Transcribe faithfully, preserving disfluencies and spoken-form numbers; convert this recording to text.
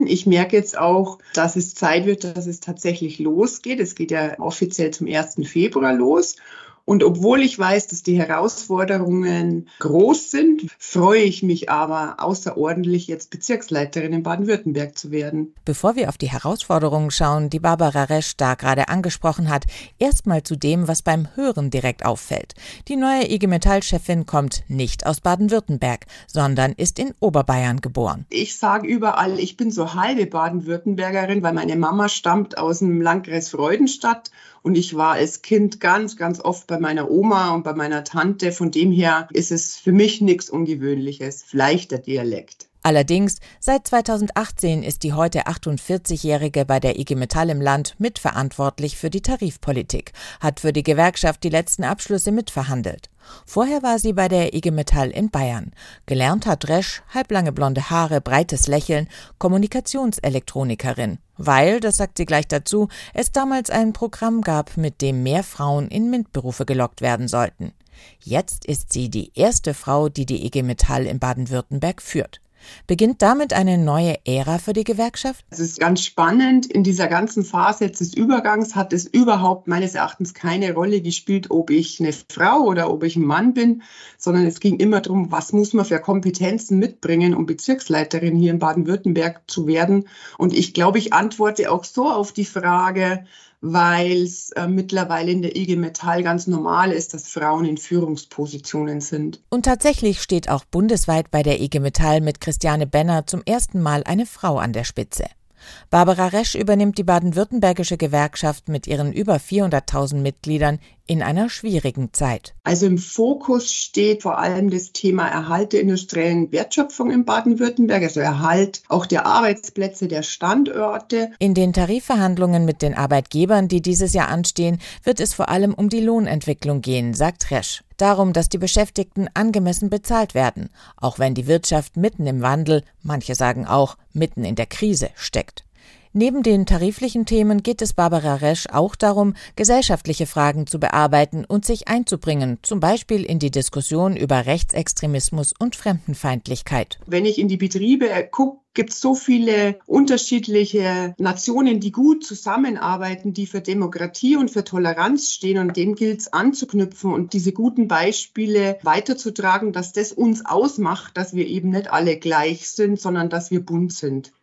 Ich merke jetzt auch, dass es Zeit wird, dass es tatsächlich losgeht. Es geht ja offiziell zum ersten Februar los. Und obwohl ich weiß, dass die Herausforderungen groß sind, freue ich mich aber außerordentlich, jetzt Bezirksleiterin in Baden-Württemberg zu werden. Bevor wir auf die Herausforderungen schauen, die Barbara Resch da gerade angesprochen hat, erstmal zu dem, was beim Hören direkt auffällt. Die neue I G Metall-Chefin kommt nicht aus Baden-Württemberg, sondern ist in Oberbayern geboren. Ich sage überall, ich bin so halbe Baden-Württembergerin, weil meine Mama stammt aus dem Landkreis Freudenstadt. Und ich war als Kind ganz, ganz oft bei meiner Oma und bei meiner Tante. Von dem her ist es für mich nichts Ungewöhnliches, vielleicht der Dialekt. Allerdings, seit zweitausendachtzehn ist die heute achtundvierzigjährige bei der I G Metall im Land mitverantwortlich für die Tarifpolitik, hat für die Gewerkschaft die letzten Abschlüsse mitverhandelt. Vorher war sie bei der I G Metall in Bayern. Gelernt hat Resch, halblange blonde Haare, breites Lächeln, Kommunikationselektronikerin. Weil, das sagt sie gleich dazu, es damals ein Programm gab, mit dem mehr Frauen in MINT-Berufe gelockt werden sollten. Jetzt ist sie die erste Frau, die die I G Metall in Baden-Württemberg führt. Beginnt damit eine neue Ära für die Gewerkschaft? Es ist ganz spannend. In dieser ganzen Phase des Übergangs hat es überhaupt meines Erachtens keine Rolle gespielt, ob ich eine Frau oder ob ich ein Mann bin, sondern es ging immer darum, was muss man für Kompetenzen mitbringen, um Bezirksleiterin hier in Baden-Württemberg zu werden. Und ich glaube, ich antworte auch so auf die Frage, weil es äh, mittlerweile in der I G Metall ganz normal ist, dass Frauen in Führungspositionen sind. Und tatsächlich steht auch bundesweit bei der I G Metall mit Christiane Benner zum ersten Mal eine Frau an der Spitze. Barbara Resch übernimmt die baden-württembergische Gewerkschaft mit ihren über vierhunderttausend Mitgliedern in einer schwierigen Zeit. Also im Fokus steht vor allem das Thema Erhalt der industriellen Wertschöpfung in Baden-Württemberg, also Erhalt auch der Arbeitsplätze, der Standorte. In den Tarifverhandlungen mit den Arbeitgebern, die dieses Jahr anstehen, wird es vor allem um die Lohnentwicklung gehen, sagt Resch. Darum, dass die Beschäftigten angemessen bezahlt werden, auch wenn die Wirtschaft mitten im Wandel, manche sagen auch mitten in der Krise, steckt. Neben den tariflichen Themen geht es Barbara Resch auch darum, gesellschaftliche Fragen zu bearbeiten und sich einzubringen, zum Beispiel in die Diskussion über Rechtsextremismus und Fremdenfeindlichkeit. Wenn ich in die Betriebe gucke, gibt es so viele unterschiedliche Nationen, die gut zusammenarbeiten, die für Demokratie und für Toleranz stehen, und dem gilt es anzuknüpfen und diese guten Beispiele weiterzutragen, dass das uns ausmacht, dass wir eben nicht alle gleich sind, sondern dass wir bunt sind.